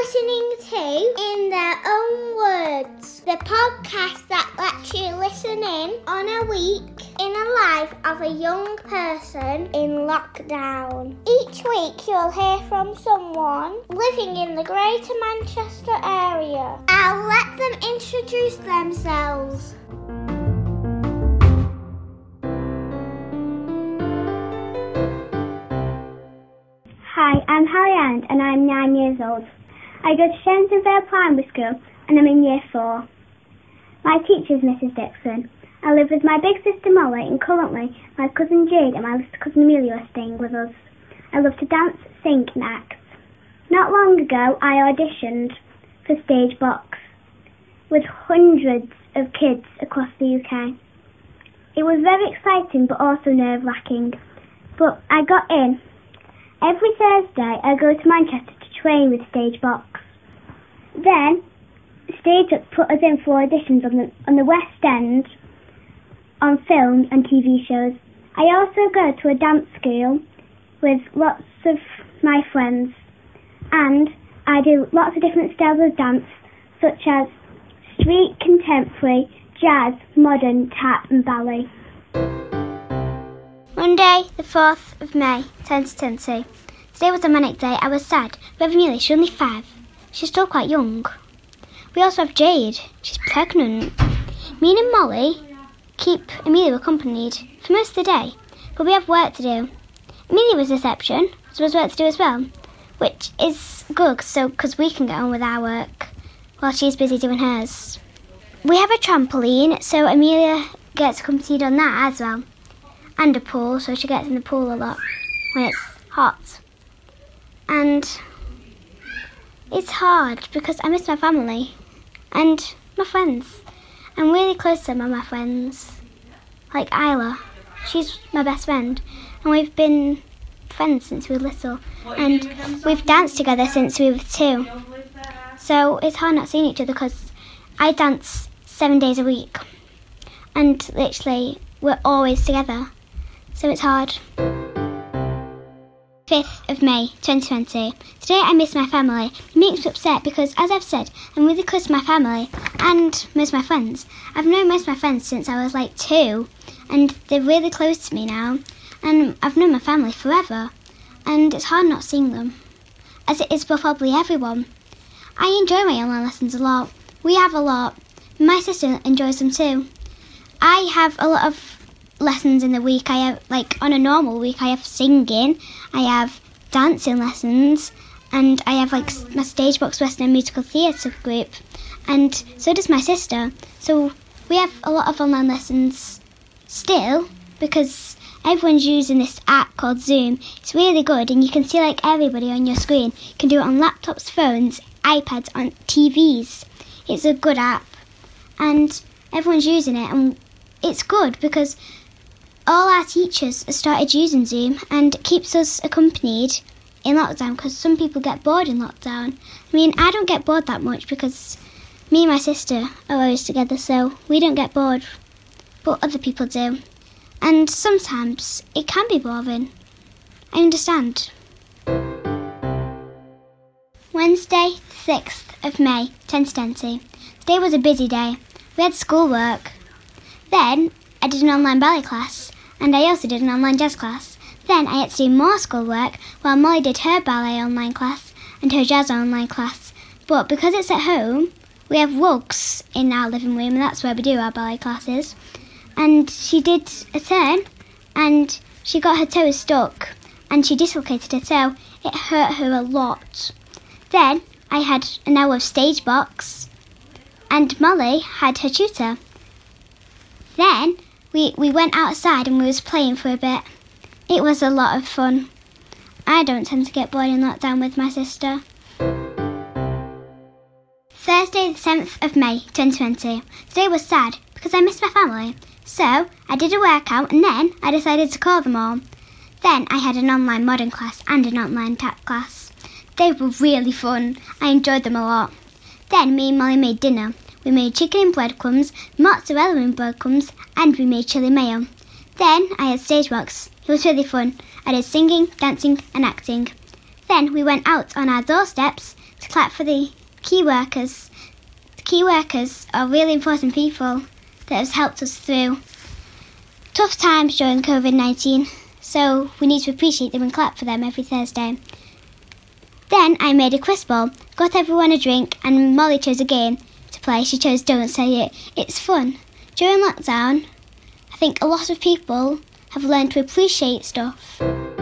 listening to In Their Own Words, the podcast that lets you listen in on a week in a life of a young person in lockdown. Each week you'll hear from someone living in the Greater Manchester area. I'll let them introduce themselves. Hi, I'm Harry Ann and I'm 9 years old. I go to Shenton Vale Primary School and I'm in Year 4. My teacher is Mrs Dixon. I live with my big sister Molly and currently my cousin Jade and my little cousin Amelia are staying with us. I love to dance, sing and act. Not long ago I auditioned for Stage Box with hundreds of kids across the UK. It was very exciting but also nerve-wracking. But I got in. Every Thursday I go to Manchester to train with Stage Box. Then Stage Box put us in for auditions on the West End, on films and TV shows. I also go to a dance school with lots of my friends and I do lots of different styles of dance such as street, contemporary, jazz, modern, tap and ballet. Monday, the 4th of May, 2020. Today was a manic day. I was sad. We have Amelia, she's only 5. She's still quite young. We also have Jade. She's pregnant. Me and Molly keep Amelia accompanied for most of the day, but we have work to do. Amelia was reception, so there's work to do as well, which is good because we can get on with our work while she's busy doing hers. We have a trampoline, so Amelia gets accompanied on that as well. And a pool, so she gets in the pool a lot when it's hot. And it's hard because I miss my family and my friends. I'm really close to some of my friends, like Isla. She's my best friend, and we've been friends since we were little, and we've danced together since we were 2. So it's hard not seeing each other because I dance 7 days a week, and literally we're always together. So it's hard. 5th of May, 2020. Today I miss my family. It makes me upset because, as I've said, I'm really close to my family and most of my friends. I've known most of my friends since I was like 2 and they're really close to me now. And I've known my family forever and it's hard not seeing them, as it is for probably everyone. I enjoy my online lessons a lot. We have a lot. My sister enjoys them too. I have a lot of lessons in the week. I have, like, on a normal week, I have singing, I have dancing lessons, and I have, like, my Stage Box West End Musical Theatre group, and so does my sister. So we have a lot of online lessons still, because everyone's using this app called Zoom. It's really good, and you can see, like, everybody on your screen. You can do it on laptops, phones, iPads, on TVs. It's a good app, and everyone's using it, and it's good because all our teachers have started using Zoom and it keeps us accompanied in lockdown because some people get bored in lockdown. I mean, I don't get bored that much because me and my sister are always together, so we don't get bored, but other people do. And sometimes it can be boring. I understand. Wednesday, 6th of May, 2020. Today was a busy day. We had schoolwork. Then I did an online ballet class. And I also did an online jazz class. Then I had to do more schoolwork while Molly did her ballet online class and her jazz online class. But because it's at home, we have rugs in our living room and that's where we do our ballet classes. And she did a turn and she got her toes stuck and she dislocated her toe. It hurt her a lot. Then I had an hour of Stage Box and Molly had her tutor. Then we went outside and we was playing for a bit. It was a lot of fun. I don't tend to get bored in lockdown with my sister. Thursday, the 7th of May, 2020. Today was sad because I missed my family. So I did a workout and then I decided to call them all. Then I had an online modern class and an online tap class. They were really fun. I enjoyed them a lot. Then me and Molly made dinner. We made chicken in breadcrumbs, mozzarella in breadcrumbs, and we made chilli mayo. Then I had Stage Box. It was really fun. I did singing, dancing and acting. Then we went out on our doorsteps to clap for the key workers. The key workers are really important people that have helped us through tough times during COVID-19. So we need to appreciate them and clap for them every Thursday. Then I made a quiz ball, got everyone a drink, and Molly chose a game to play. She chose Don't Say It. It's fun. During lockdown, I think a lot of people have learned to appreciate stuff.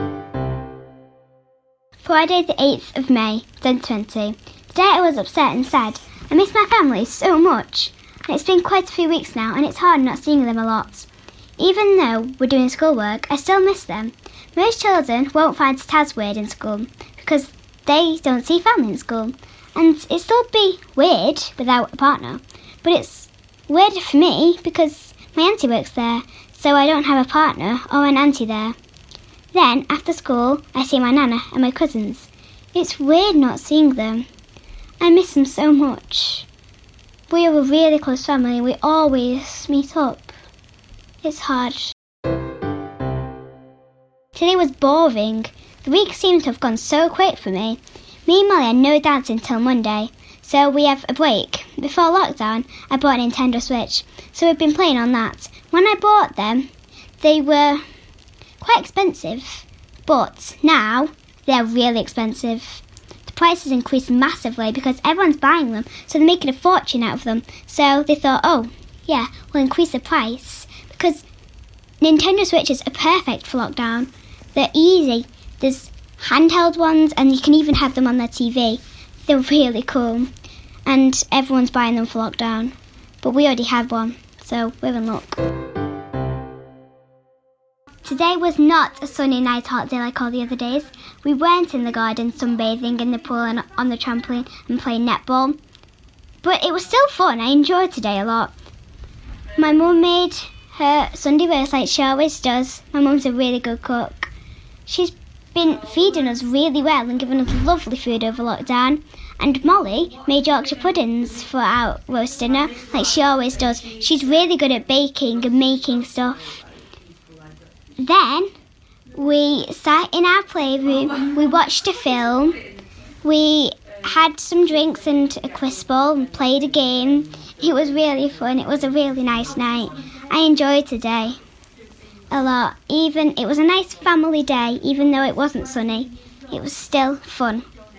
Friday the 8th of May, 2020. Today I was upset and sad. I miss my family so much. And it's been quite a few weeks now, and it's hard not seeing them a lot. Even though we're doing schoolwork, I still miss them. Most children won't find it as weird in school because they don't see family in school. And it'd still be weird without a partner. But it's weird for me because my auntie works there, so I don't have a partner or an auntie there. Then, after school, I see my nana and my cousins. It's weird not seeing them. I miss them so much. We are a really close family and we always meet up. It's hard. Today was boring. The week seemed to have gone so quick for me. Me and Molly had no dancing until Monday, so we have a break. Before lockdown, I bought a Nintendo Switch, so we've been playing on that. When I bought them, they were quite expensive, but now they're really expensive. The prices increased massively because everyone's buying them, so they're making a fortune out of them. So they thought, oh, yeah, we'll increase the price because Nintendo Switches are perfect for lockdown. They're easy. There's handheld ones and you can even have them on their TV. They're really cool. And everyone's buying them for lockdown. But we already had one, so we're in luck. Today was not a sunny, nice, hot day like all the other days. We weren't in the garden sunbathing in the pool and on the trampoline and playing netball. But it was still fun. I enjoyed today a lot. My mum made her Sunday roast like she always does. My mum's a really good cook. She's been feeding us really well and giving us lovely food over lockdown. And Molly made Yorkshire puddings for our roast dinner like she always does. She's really good at baking and making stuff. Then we sat in our playroom, we watched a film, we had some drinks and a quiz ball and played a game. It was really fun. It was a really nice night. I enjoyed today a lot. It was a nice family day, even though it wasn't sunny. It was still fun.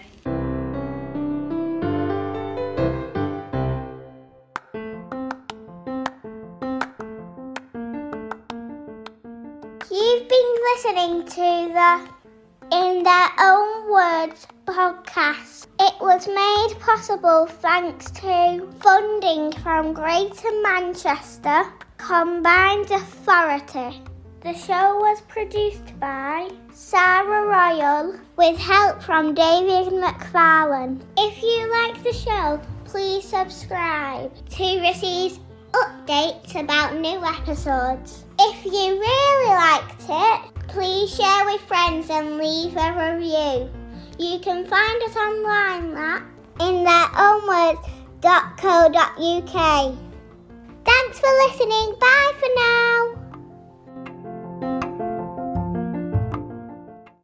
You've been listening to the In Their Own Words podcast. It was made possible thanks to funding from Greater Manchester Combined Authority. The show was produced by Sarah Royal with help from David McFarlane. If you like the show, please subscribe to receive updates about new episodes. If you really liked it, please share with friends and leave a review. You can find us online at intheirownwords.co.uk. Thanks for listening. Bye for now.